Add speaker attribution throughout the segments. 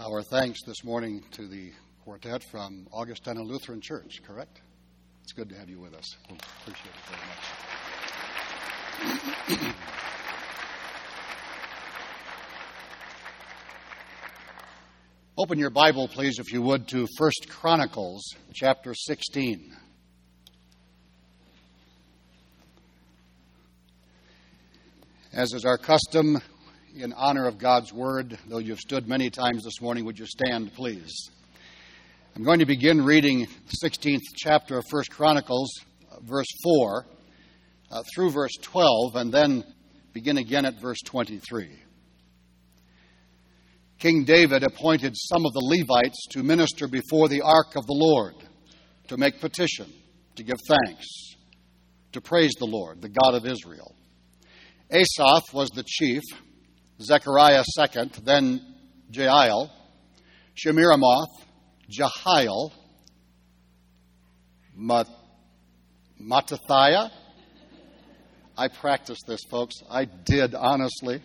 Speaker 1: Our thanks this morning to the quartet from Augustana Lutheran Church, correct? It's good to have you with us. We appreciate it very much. Open your Bible, please, if you would, to 1 Chronicles chapter 16. As is our custom, in honor of God's Word, though you've stood many times this morning, would you stand, please? I'm going to begin reading the 16th chapter of 1 Chronicles, verse 4, through verse 12, and then begin again at verse 23. King David appointed some of the Levites to minister before the ark of the Lord, to make petition, to give thanks, to praise the Lord, the God of Israel. Asaph was the chief, Zechariah second, then Jael, Shemiramoth, Jehiel, Mattathiah. I practiced this, folks. I did, honestly.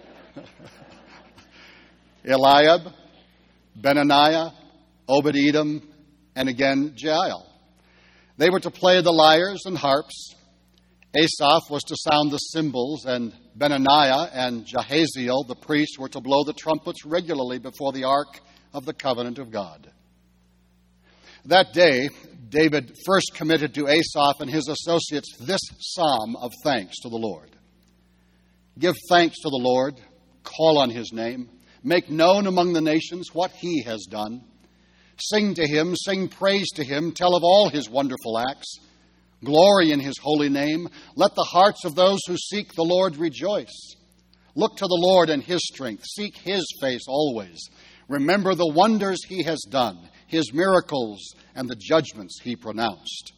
Speaker 1: Eliab, Benaniah, Obed-Edom, and again Jael. They were to play the lyres and harps. Asaph was to sound the cymbals, and Benaniah and Jahaziel, the priests, were to blow the trumpets regularly before the ark of the covenant of God. That day, David first committed to Asaph and his associates this psalm of thanks to the Lord. Give thanks to the Lord, call on his name, make known among the nations what he has done. Sing to him, sing praise to him, tell of all his wonderful acts. Glory in his holy name. Let the hearts of those who seek the Lord rejoice. Look to the Lord and his strength. Seek his face always. Remember the wonders he has done, his miracles, and the judgments he pronounced.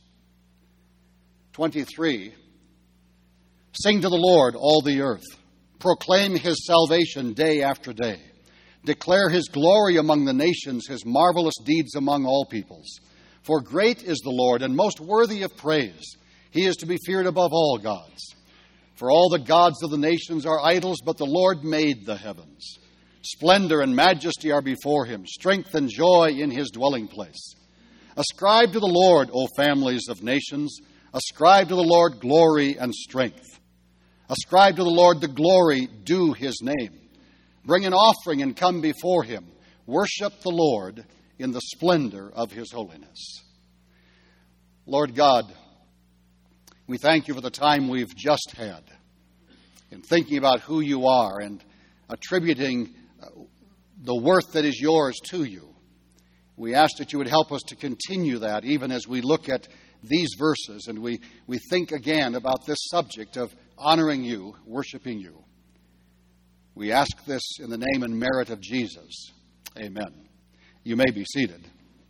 Speaker 1: 23. Sing to the Lord, all the earth. Proclaim his salvation day after day. Declare his glory among the nations, his marvelous deeds among all peoples. For great is the Lord, and most worthy of praise. He is to be feared above all gods. For all the gods of the nations are idols, but the Lord made the heavens. Splendor and majesty are before him, strength and joy in his dwelling place. Ascribe to the Lord, O families of nations. Ascribe to the Lord glory and strength. Ascribe to the Lord the glory due his name. Bring an offering and come before him. Worship the Lord in the splendor of his holiness. Lord God, we thank you for the time we've just had in thinking about who you are and attributing the worth that is yours to you. We ask that you would help us to continue that even as we look at these verses and we think again about this subject of honoring you, worshiping you. We ask this in the name and merit of Jesus. Amen. You may be seated.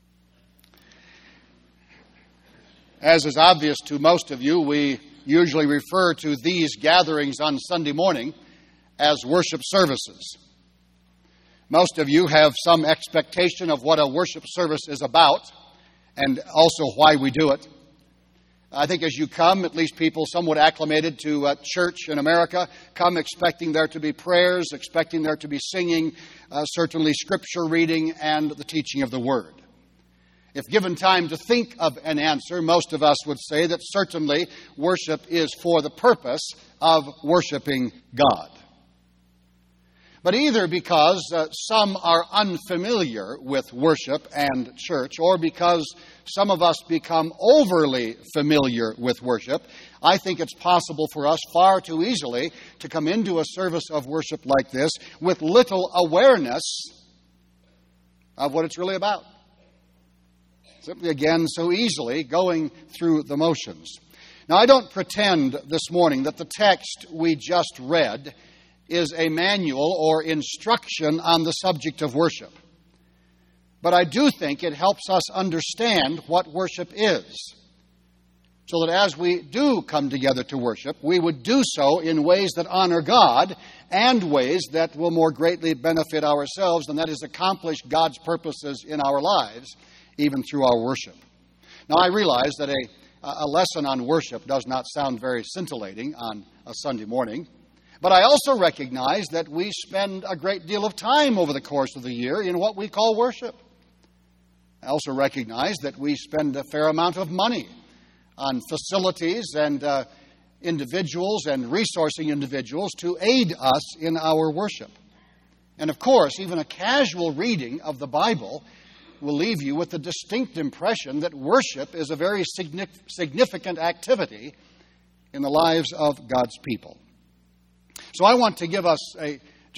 Speaker 1: As is obvious to most of you, we usually refer to these gatherings on Sunday morning as worship services. Most of you have some expectation of what a worship service is about and also why we do it. I think as you come, at least people somewhat acclimated to church in America, come expecting there to be prayers, expecting there to be singing, certainly scripture reading, and the teaching of the Word. If given time to think of an answer, most of us would say that certainly worship is for the purpose of worshiping God. But either because some are unfamiliar with worship and church, or because some of us become overly familiar with worship, I think it's possible for us far too easily to come into a service of worship like this with little awareness of what it's really about. Simply, again, so easily going through the motions. Now, I don't pretend this morning that the text we just read is a manual or instruction on the subject of worship. But I do think it helps us understand what worship is, so that as we do come together to worship, we would do so in ways that honor God and ways that will more greatly benefit ourselves, and that is accomplish God's purposes in our lives, even through our worship. Now, I realize that a lesson on worship does not sound very scintillating on a Sunday morning, But I also recognize that we spend a great deal of time over the course of the year in what we call worship. I also recognize that we spend a fair amount of money on facilities and individuals and resourcing individuals to aid us in our worship. And of course, even a casual reading of the Bible will leave you with the distinct impression that worship is a very significant activity in the lives of God's people. So I want to give us a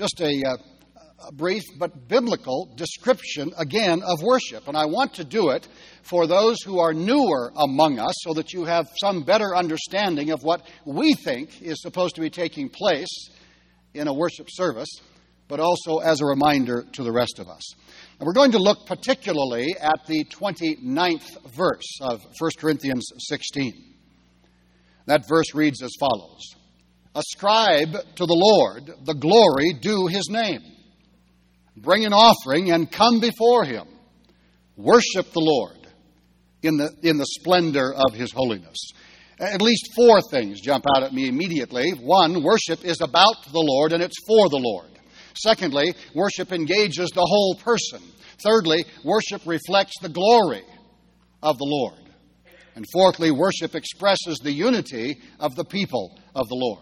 Speaker 1: brief but biblical description again of worship. And I want to do it for those who are newer among us so that you have some better understanding of what we think is supposed to be taking place in a worship service, but also as a reminder to the rest of us. And we're going to look particularly at the 29th verse of 1 Corinthians 16. That verse reads as follows: "Ascribe to the Lord the glory due his name. Bring an offering and come before him. Worship the Lord in the splendor of his holiness." At least four things jump out at me immediately. One, worship is about the Lord and it's for the Lord. Secondly, worship engages the whole person. Thirdly, worship reflects the glory of the Lord. And fourthly, worship expresses the unity of the people of the Lord.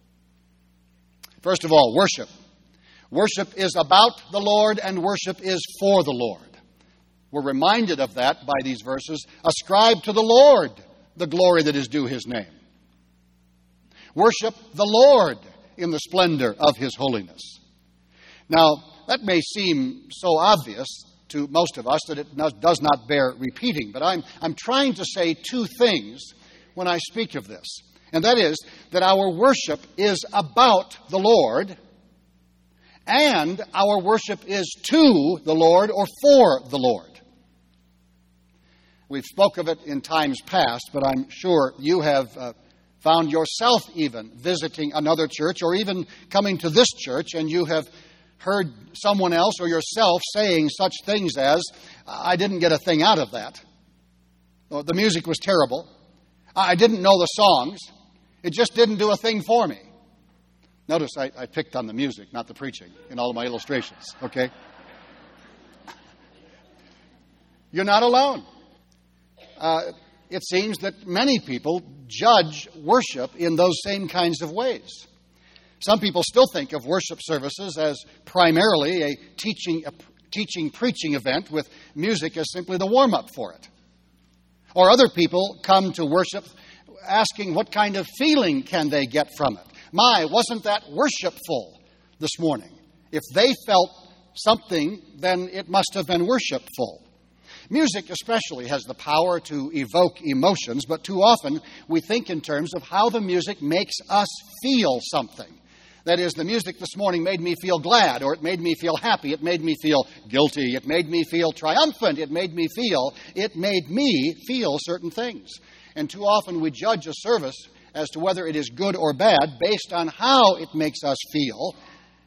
Speaker 1: First of all, worship. Worship is about the Lord and worship is for the Lord. We're reminded of that by these verses. Ascribe to the Lord the glory that is due his name. Worship the Lord in the splendor of his holiness. Now, that may seem so obvious to most of us that it does not bear repeating, but I'm trying to say two things when I speak of this. And that is that our worship is about the Lord, and our worship is to the Lord or for the Lord. We've spoke of it in times past, but I'm sure you have found yourself even visiting another church or even coming to this church, and you have heard someone else or yourself saying such things as, "I didn't get a thing out of that. Or, the music was terrible. I didn't know the songs. It just didn't do a thing for me." Notice I picked on the music, not the preaching, in all of my illustrations, okay? You're not alone. It seems that many people judge worship in those same kinds of ways. Some people still think of worship services as primarily a teaching, preaching event with music as simply the warm-up for it. Or other people come to worship asking what kind of feeling can they get from it. My, wasn't that worshipful this morning? If they felt something, then it must have been worshipful. Music especially has the power to evoke emotions, but too often we think in terms of how the music makes us feel something. That is, the music this morning made me feel glad, or it made me feel happy, it made me feel guilty, it made me feel triumphant, it made me feel certain things. And too often we judge a service as to whether it is good or bad based on how it makes us feel.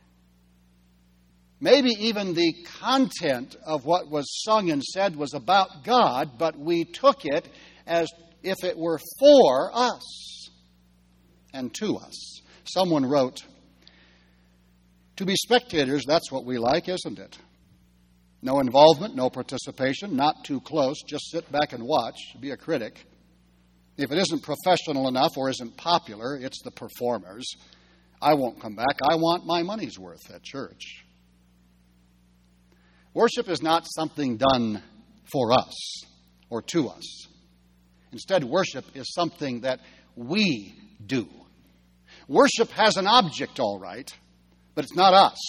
Speaker 1: Maybe even the content of what was sung and said was about God, but we took it as if it were for us and to us. Someone wrote, "To be spectators, that's what we like, isn't it? No involvement, no participation, not too close, just sit back and watch, be a critic. If it isn't professional enough or isn't popular, it's the performers. I won't come back. I want my money's worth at church." Worship is not something done for us or to us. Instead, worship is something that we do. Worship has an object, all right, but it's not us.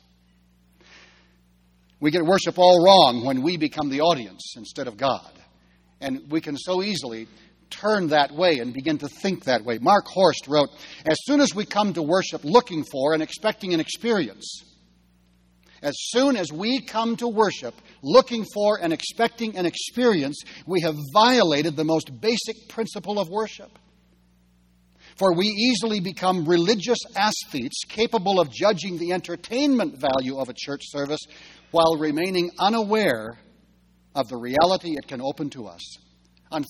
Speaker 1: We get worship all wrong when we become the audience instead of God. And we can so easily turn that way and begin to think that way. Mark Horst wrote, "As soon as we come to worship looking for and expecting an experience, as soon as we come to worship looking for and expecting an experience, we have violated the most basic principle of worship. For we easily become religious aesthetes capable of judging the entertainment value of a church service while remaining unaware of the reality it can open to us.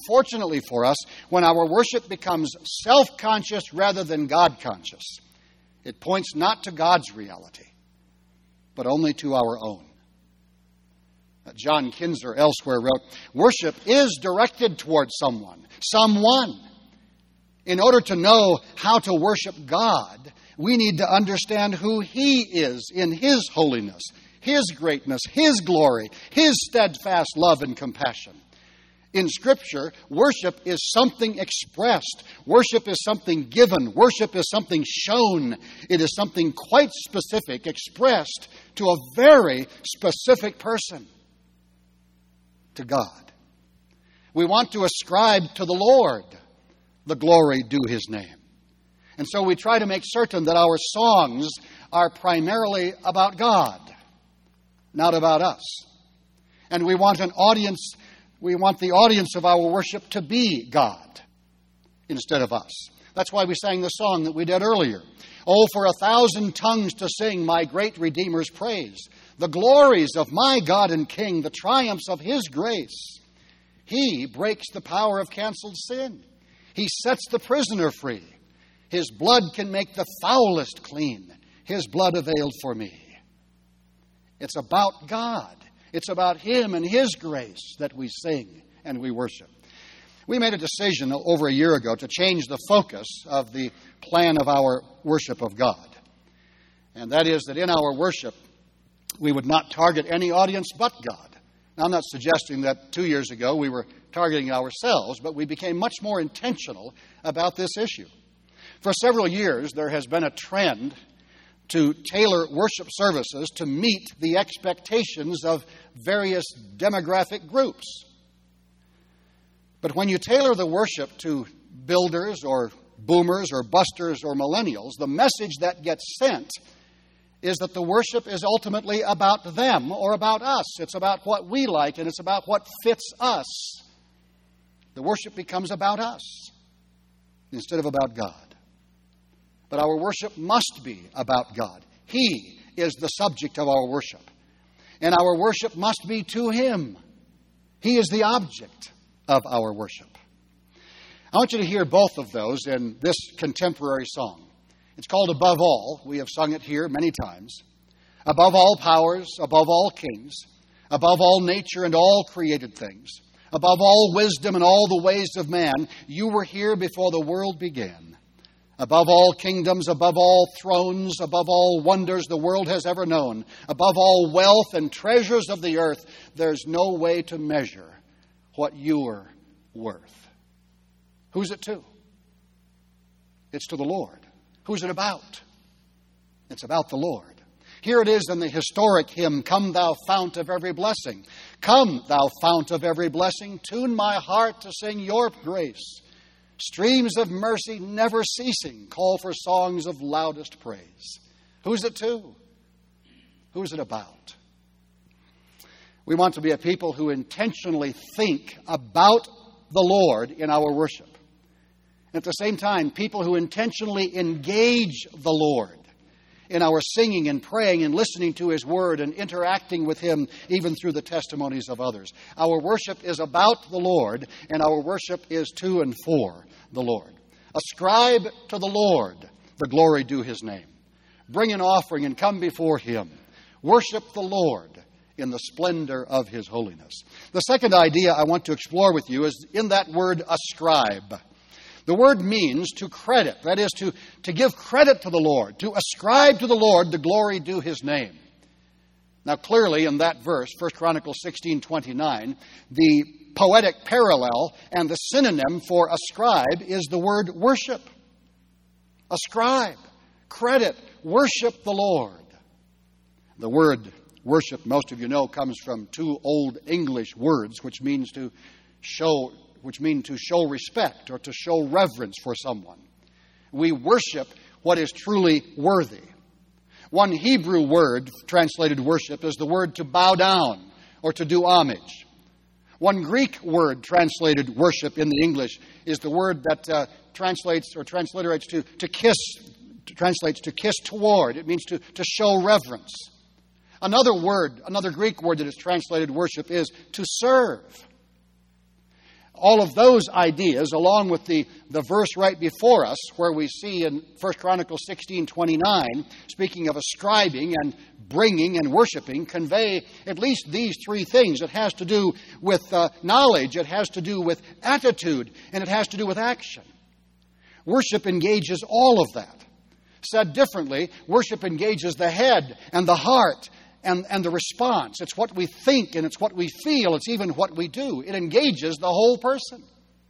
Speaker 1: Unfortunately for us, when our worship becomes self-conscious rather than God-conscious, It points not to God's reality, but only to our own. John Kinzer elsewhere wrote, worship is directed toward someone. In order to know how to worship God, we need to understand who He is in His holiness, His greatness, His glory, His steadfast love and compassion. In Scripture, worship is something expressed. Worship is something given. Worship is something shown. It is something quite specific, expressed to a very specific person, to God. We want to ascribe to the Lord the glory due His name. And so we try to make certain that our songs are primarily about God, not about us. And we want the audience of our worship to be God instead of us. That's why we sang the song that we did earlier. Oh, for 1,000 tongues to sing my great Redeemer's praise, the glories of my God and King, the triumphs of His grace. He breaks the power of canceled sin. He sets the prisoner free. His blood can make the foulest clean. His blood availed for me. It's about God. It's about Him and His grace that we sing and we worship. We made a decision over a year ago to change the focus of the plan of our worship of God. And that is that in our worship, we would not target any audience but God. Now, I'm not suggesting that 2 years ago we were targeting ourselves, but we became much more intentional about this issue. For several years, there has been a trend to tailor worship services to meet the expectations of various demographic groups. But when you tailor the worship to builders or boomers or busters or millennials, the message that gets sent is that the worship is ultimately about them or about us. It's about what we like and it's about what fits us. The worship becomes about us instead of about God. But our worship must be about God. He is the subject of our worship. And our worship must be to Him. He is the object of our worship. I want you to hear both of those in this contemporary song. It's called Above All. We have sung it here many times. Above all powers, above all kings, above all nature and all created things, above all wisdom and all the ways of man, you were here before the world began. Above all kingdoms, above all thrones, above all wonders the world has ever known, above all wealth and treasures of the earth, there's no way to measure what you're worth. Who's it to? It's to the Lord. Who's it about? It's about the Lord. Here it is in the historic hymn, Come Thou Fount of Every Blessing. Come, Thou Fount of Every Blessing, tune my heart to sing Your grace. Streams of mercy never ceasing call for songs of loudest praise. Who's it to? Who's it about? We want to be a people who intentionally think about the Lord in our worship. At the same time, people who intentionally engage the Lord in our singing and praying and listening to His Word and interacting with Him even through the testimonies of others. Our worship is about the Lord, and our worship is to and for the Lord. Ascribe to the Lord the glory due His name. Bring an offering and come before Him. Worship the Lord in the splendor of His holiness. The second idea I want to explore with you is in that word ascribe. The word means to credit, that is, to give credit to the Lord, to ascribe to the Lord the glory due His name. Now, clearly in that verse, 1 Chronicles 16:29, the poetic parallel and the synonym for ascribe is the word worship. Ascribe, credit, worship the Lord. The word worship, most of you know, comes from two Old English words which mean to show respect or to show reverence for someone. We worship what is truly worthy. One Hebrew word translated worship is the word to bow down or to do homage. One Greek word translated worship in the English is the word that translates or transliterates to kiss, translates to kiss toward. It means to show reverence. Another Greek word that is translated worship is to serve. All of those ideas, along with the verse right before us, where we see in 1 Chronicles 16:29, speaking of ascribing and bringing and worshiping, convey at least these three things. It has to do with knowledge, it has to do with attitude, and it has to do with action. Worship engages all of that. Said differently, worship engages the head and the heart and the response. It's what we think and it's what we feel. It's even what we do. It engages the whole person.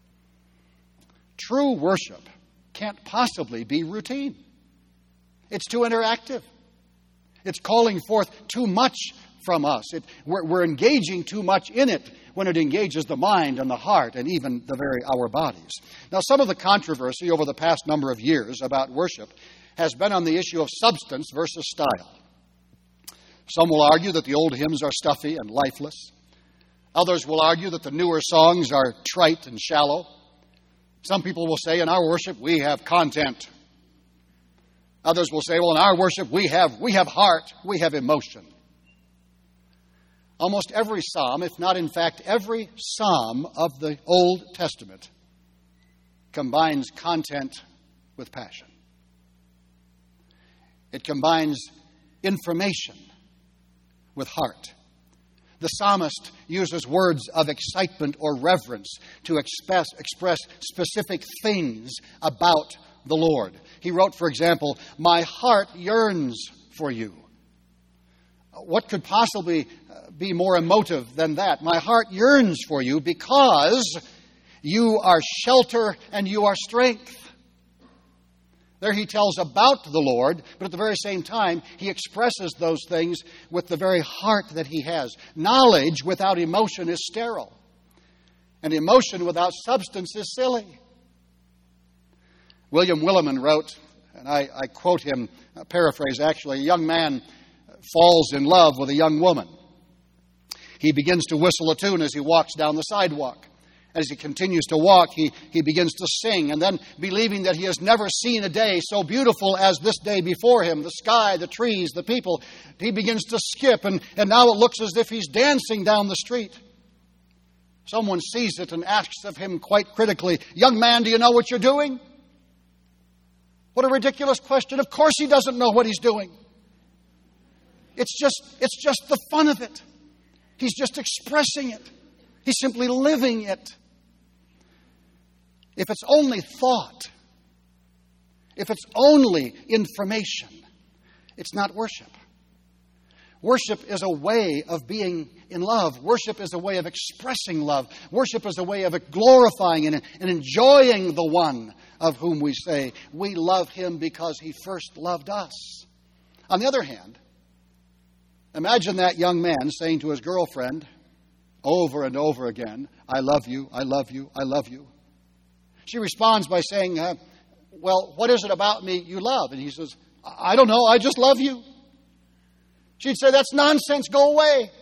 Speaker 1: True worship can't possibly be routine. It's too interactive. It's calling forth too much from us. We're engaging too much in it when it engages the mind and the heart and even our bodies. Now, some of the controversy over the past number of years about worship has been on the issue of substance versus style. Some will argue that the old hymns are stuffy and lifeless. Others will argue that the newer songs are trite and shallow. Some people will say, in our worship, we have content. Others will say, well, in our worship, we have heart, we have emotion. Almost every psalm, if not in fact every psalm of the Old Testament, combines content with passion. It combines information with heart. The psalmist uses words of excitement or reverence to express specific things about the Lord. He wrote, for example, "My heart yearns for you." What could possibly be more emotive than that? My heart yearns for you because you are shelter and you are strength. There he tells about the Lord, but at the very same time, he expresses those things with the very heart that he has. Knowledge without emotion is sterile, and emotion without substance is silly. William Willimon wrote, and I quote him, paraphrase actually, a young man falls in love with a young woman. He begins to whistle a tune as he walks down the sidewalk. As he continues to walk, he begins to sing, and then, believing that he has never seen a day so beautiful as this day before him, the sky, the trees, the people, he begins to skip, and now it looks as if he's dancing down the street. Someone sees it and asks of him quite critically, "Young man, do you know what you're doing?" What a ridiculous question. Of course he doesn't know what he's doing. It's just the fun of it. He's just expressing it. He's simply living it. If it's only thought, if it's only information, it's not worship. Worship is a way of being in love. Worship is a way of expressing love. Worship is a way of glorifying and enjoying the one of whom we say we love him because he first loved us. On the other hand, imagine that young man saying to his girlfriend over and over again, "I love you, I love you, I love you." She responds by saying, "Well, what is it about me you love?" And he says, "I don't know, I just love you." She'd say, "That's nonsense, go away."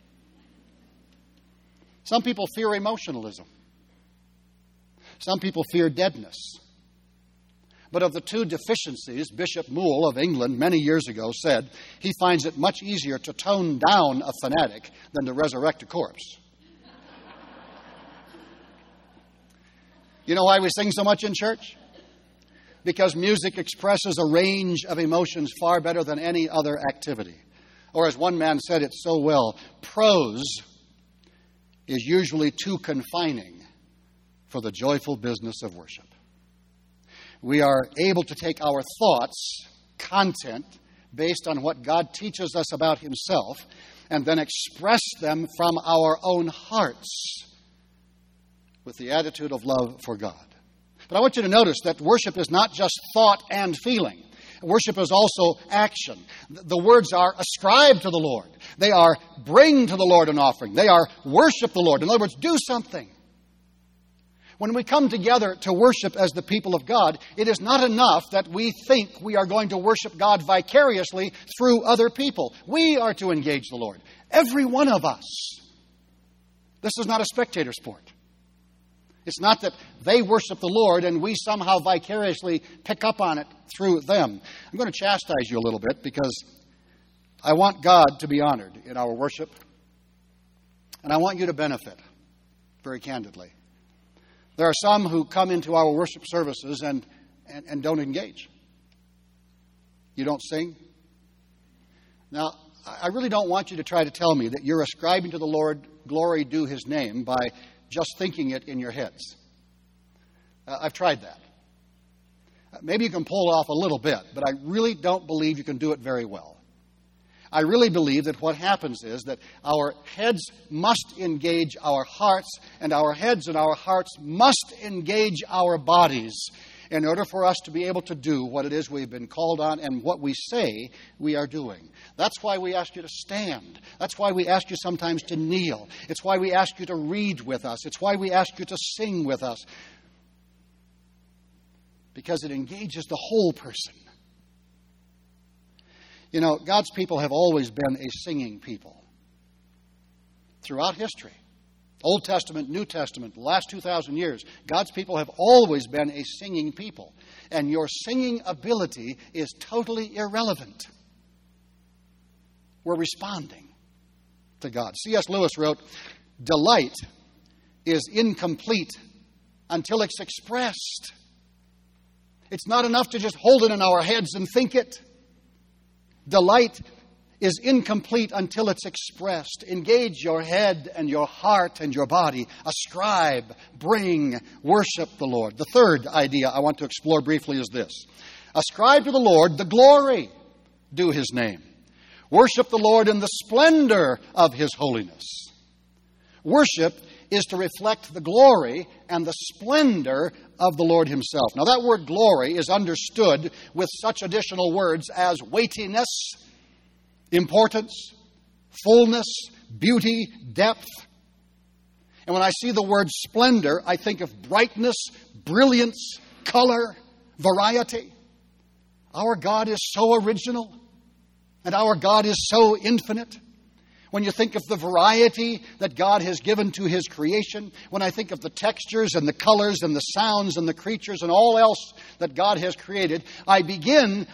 Speaker 1: Some people fear emotionalism. Some people fear deadness. But of the two deficiencies, Bishop Moule of England many years ago said he finds it much easier to tone down a fanatic than to resurrect a corpse. You know why we sing so much in church? Because music expresses a range of emotions far better than any other activity. Or as one man said it so well, prose is usually too confining for the joyful business of worship. We are able to take our thoughts, content, based on what God teaches us about himself, and then express them from our own hearts with the attitude of love for God. But I want you to notice that worship is not just thought and feeling. Worship is also action. The words are ascribe to the Lord. They are bring to the Lord an offering. They are worship the Lord. In other words, do something. When we come together to worship as the people of God, it is not enough that we think we are going to worship God vicariously through other people. We are to engage the Lord. Every one of us. This is not a spectator sport. It's not that they worship the Lord and we somehow vicariously pick up on it through them. I'm going to chastise you a little bit because I want God to be honored in our worship. And I want you to benefit, very candidly. There are some who come into our worship services and don't engage. You don't sing. Now, I really don't want you to try to tell me that you're ascribing to the Lord glory due His name by just thinking it in your heads. I've tried that. Maybe you can pull it off a little bit, but I really don't believe you can do it very well. I really believe that what happens is that our heads must engage our hearts, and our heads and our hearts must engage our bodies in order for us to be able to do what it is we've been called on and what we say we are doing. That's why we ask you to stand. That's why we ask you sometimes to kneel. It's why we ask you to read with us. It's why we ask you to sing with us. Because it engages the whole person. You know, God's people have always been a singing people. Throughout history. Old Testament, New Testament, the last 2,000 years, God's people have always been a singing people. And your singing ability is totally irrelevant. We're responding to God. C.S. Lewis wrote, "Delight is incomplete until it's expressed." It's not enough to just hold it in our heads and think it. Delight is incomplete until it's expressed. Engage your head and your heart and your body. Ascribe, bring, worship the Lord. The third idea I want to explore briefly is this. Ascribe to the Lord the glory due His name. Worship the Lord in the splendor of His holiness. Worship is to reflect the glory and the splendor of the Lord Himself. Now that word glory is understood with such additional words as weightiness, importance, fullness, beauty, depth. And when I see the word splendor, I think of brightness, brilliance, color, variety. Our God is so original, and our God is so infinite. When you think of the variety that God has given to His creation, when I think of the textures and the colors and the sounds and the creatures and all else that God has created, I begin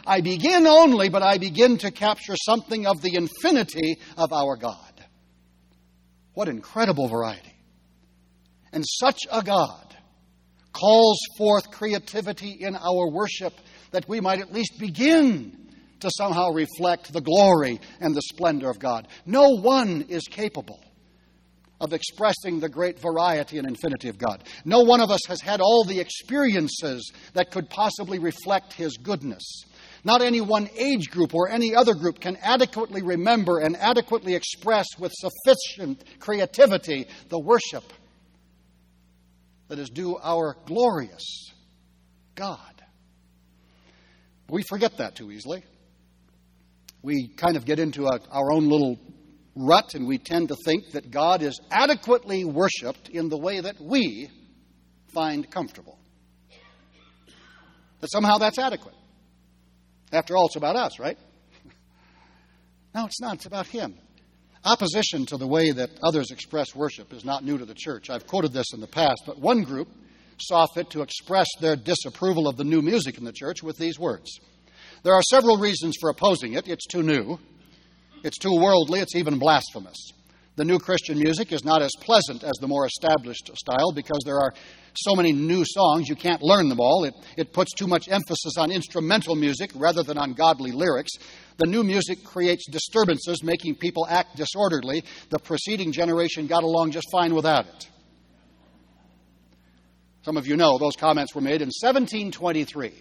Speaker 1: to capture something of the infinity of our God. What incredible variety. And such a God calls forth creativity in our worship that we might at least begin to somehow reflect the glory and the splendor of God. No one is capable of expressing the great variety and infinity of God. No one of us has had all the experiences that could possibly reflect His goodness. Not any one age group or any other group can adequately remember and adequately express with sufficient creativity the worship that is due our glorious God. We forget that too easily. We kind of get into our own little rut, and we tend to think that God is adequately worshipped in the way that we find comfortable. That somehow that's adequate. After all, it's about us, right? No, it's not. It's about Him. Opposition to the way that others express worship is not new to the church. I've quoted this in the past, but one group saw fit to express their disapproval of the new music in the church with these words. There are several reasons for opposing it. It's too new. It's too worldly. It's even blasphemous. The new Christian music is not as pleasant as the more established style because there are so many new songs, you can't learn them all. It puts too much emphasis on instrumental music rather than on godly lyrics. The new music creates disturbances, making people act disorderly. The preceding generation got along just fine without it. Some of you know those comments were made in 1723.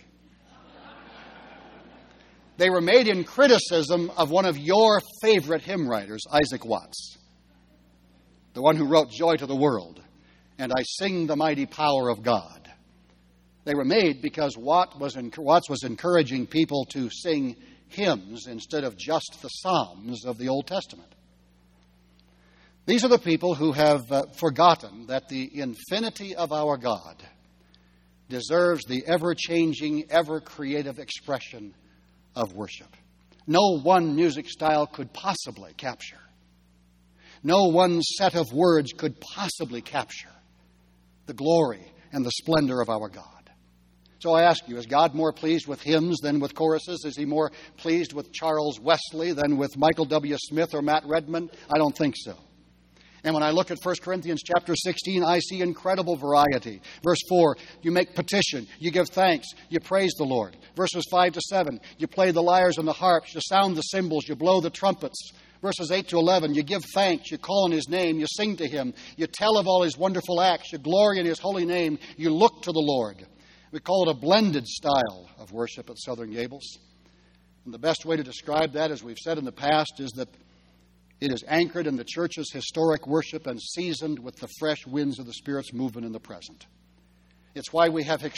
Speaker 1: They were made in criticism of one of your favorite hymn writers, Isaac Watts, the one who wrote Joy to the World, and I Sing the Mighty Power of God. They were made because Watts was encouraging people to sing hymns instead of just the Psalms of the Old Testament. These are the people who have forgotten that the infinity of our God deserves the ever-changing, ever-creative expression of worship. No one music style could possibly capture. No one set of words could possibly capture the glory and the splendor of our God. So I ask you, is God more pleased with hymns than with choruses? Is He more pleased with Charles Wesley than with Michael W. Smith or Matt Redman? I don't think so. And when I look at 1 Corinthians chapter 16, I see incredible variety. Verse 4, you make petition, you give thanks, you praise the Lord. Verses 5 to 7, you play the lyres and the harps, you sound the cymbals, you blow the trumpets. Verses 8 to 11, you give thanks, you call on His name, you sing to Him, you tell of all His wonderful acts, you glory in His holy name, you look to the Lord. We call it a blended style of worship at Southern Gables. And the best way to describe that, as we've said in the past, is that it is anchored in the church's historic worship and seasoned with the fresh winds of the Spirit's movement in the present. It's why we have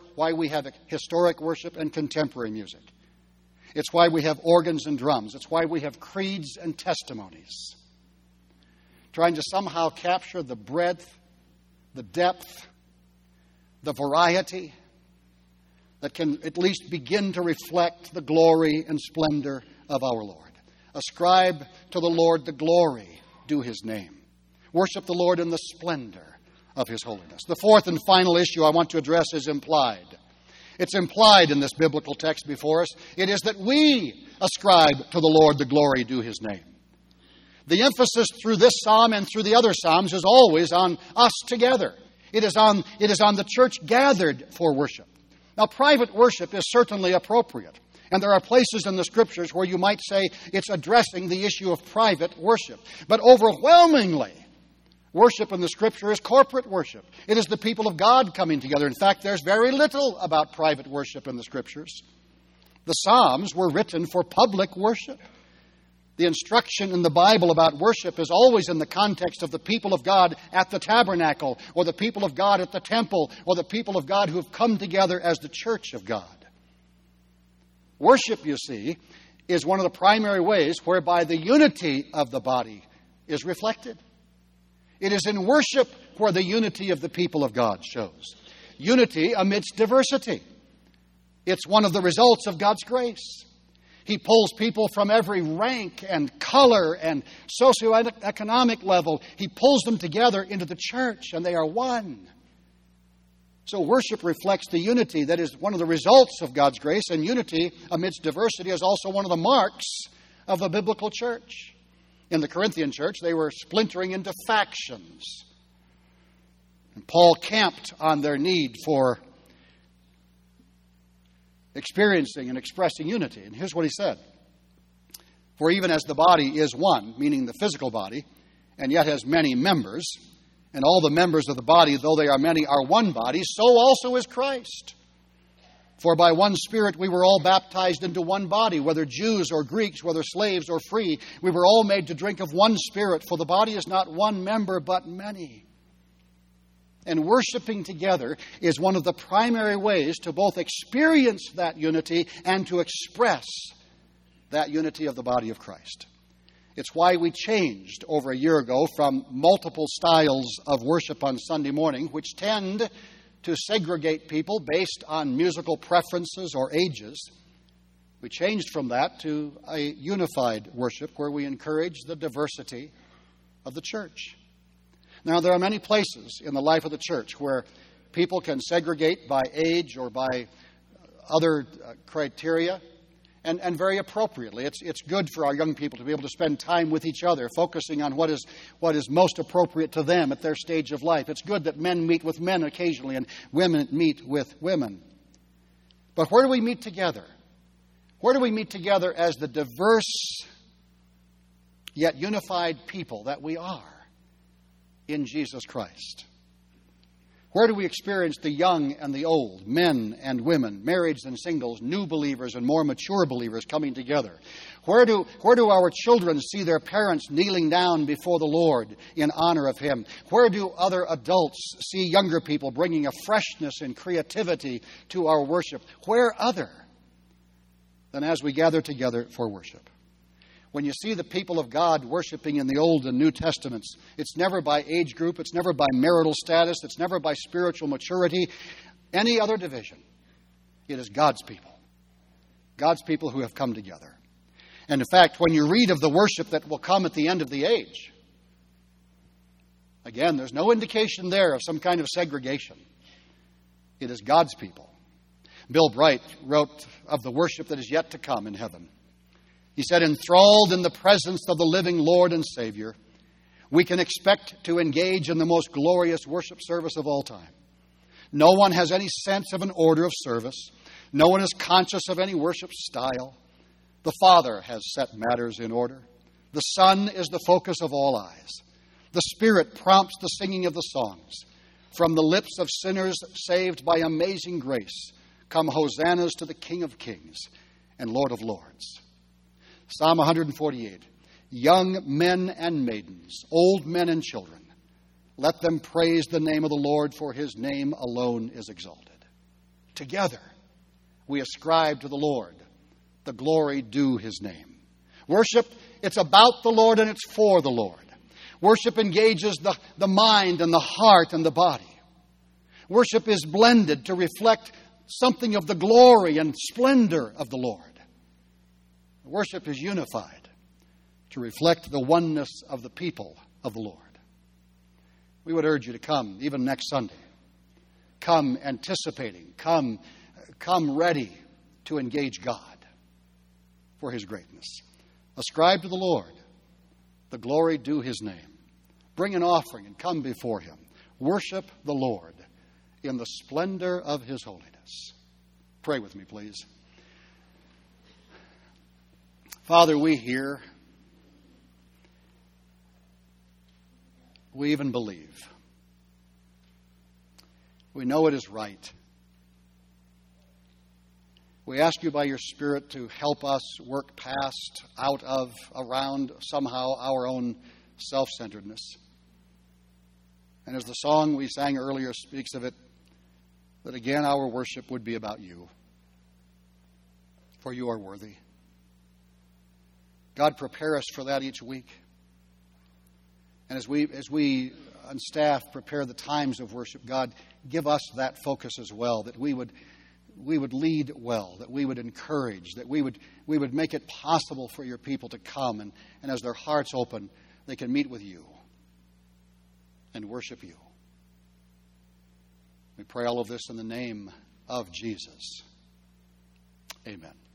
Speaker 1: historic worship and contemporary music. It's why we have organs and drums. It's why we have creeds and testimonies. Trying to somehow capture the breadth, the depth, the variety that can at least begin to reflect the glory and splendor of our Lord. Ascribe to the Lord the glory due His name. Worship the Lord in the splendor of His holiness. The fourth and final issue I want to address is implied. It's implied in this biblical text before us. It is that we ascribe to the Lord the glory due His name. The emphasis through this psalm and through the other psalms is always on us together. It is on the church gathered for worship. Now, private worship is certainly appropriate. And there are places in the Scriptures where you might say it's addressing the issue of private worship. But overwhelmingly, worship in the Scripture is corporate worship. It is the people of God coming together. In fact, there's very little about private worship in the Scriptures. The Psalms were written for public worship. The instruction in the Bible about worship is always in the context of the people of God at the tabernacle, or the people of God at the temple, or the people of God who have come together as the church of God. Worship, you see, is one of the primary ways whereby the unity of the body is reflected. It is in worship where the unity of the people of God shows. Unity amidst diversity. It's one of the results of God's grace. He pulls people from every rank and color and socioeconomic level. He pulls them together into the church, and they are one. So worship reflects the unity that is one of the results of God's grace, and unity amidst diversity is also one of the marks of the biblical church. In the Corinthian church, they were splintering into factions. And Paul camped on their need for experiencing and expressing unity. And here's what he said. For even as the body is one, meaning the physical body, and yet has many members, and all the members of the body, though they are many, are one body, so also is Christ. For by one Spirit we were all baptized into one body, whether Jews or Greeks, whether slaves or free. We were all made to drink of one Spirit, for the body is not one member, but many. And worshiping together is one of the primary ways to both experience that unity and to express that unity of the body of Christ. It's why we changed over a year ago from multiple styles of worship on Sunday morning, which tend to segregate people based on musical preferences or ages. We changed from that to a unified worship where we encourage the diversity of the church. Now, there are many places in the life of the church where people can segregate by age or by other criteria. And very appropriately. It's good for our young people to be able to spend time with each other, focusing on what is most appropriate to them at their stage of life. It's good that men meet with men occasionally and women meet with women. But where do we meet together? Where do we meet together as the diverse yet unified people that we are in Jesus Christ? Where do we experience the young and the old, men and women, marrieds and singles, new believers and more mature believers coming together? Where do our children see their parents kneeling down before the Lord in honor of Him? Where do other adults see younger people bringing a freshness and creativity to our worship? Where other than as we gather together for worship? When you see the people of God worshiping in the Old and New Testaments, it's never by age group, it's never by marital status, it's never by spiritual maturity, any other division. It is God's people who have come together. And in fact, when you read of the worship that will come at the end of the age, again, there's no indication there of some kind of segregation. It is God's people. Bill Bright wrote of the worship that is yet to come in heaven. He said, enthralled in the presence of the living Lord and Savior, we can expect to engage in the most glorious worship service of all time. No one has any sense of an order of service. No one is conscious of any worship style. The Father has set matters in order. The Son is the focus of all eyes. The Spirit prompts the singing of the songs. From the lips of sinners saved by amazing grace come hosannas to the King of Kings and Lord of Lords. Psalm 148. Young men and maidens, old men and children, let them praise the name of the Lord, for his name alone is exalted. Together we ascribe to the Lord the glory due his name. Worship, it's about the Lord and it's for the Lord. Worship engages the mind and the heart and the body. Worship is blended to reflect something of the glory and splendor of the Lord. Worship is unified to reflect the oneness of the people of the Lord. We would urge you to come, even next Sunday. Come anticipating, come ready to engage God for his greatness. Ascribe to the Lord the glory due his name. Bring an offering and come before him. Worship the Lord in the splendor of his holiness. Pray with me, please. Father, we hear, we even believe. We know it is right. We ask you by your Spirit to help us work past, out of, around somehow our own self-centeredness. And as the song we sang earlier speaks of it, that again our worship would be about you. For you are worthy. God, prepare us for that each week. And as we on staff prepare the times of worship, God, give us that focus as well, that we would lead well, that we would encourage, that we would make it possible for your people to come, and as their hearts open, they can meet with you and worship you. We pray all of this in the name of Jesus. Amen.